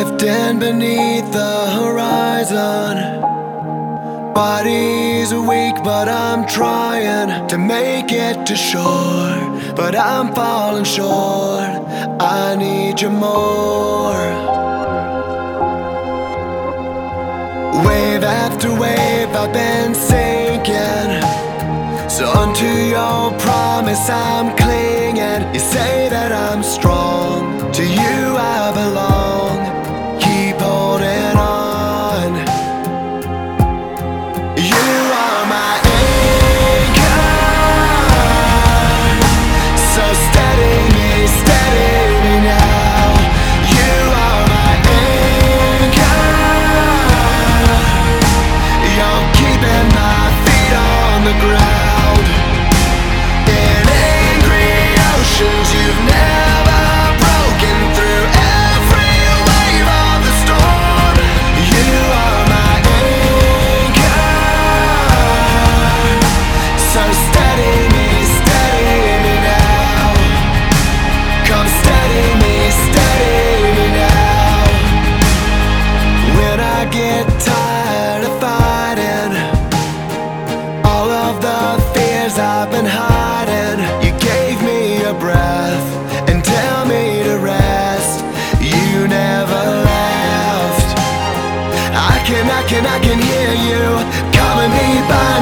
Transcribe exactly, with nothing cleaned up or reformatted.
Drifting beneath the horizon. Body's weak, but I'm trying to make it to shore. But I'm falling short, I need you more. Wave after wave, I've been sinking. So unto your promise I'm clinging. You say that I'm strong, to you I belong. Keep holding on. You are my anchor, so steady me, steady me now. You are my anchor, you're keeping my feet on the ground. In angry oceans you've never broken through every wave of the storm. You are my anchor, so steady me, steady me now. Come steady me, steady me now. When I get tired of fighting all of the fears I've been hiding, you gave me a breath and tell me to rest. You never left. I can, I can, I can hear you calling me by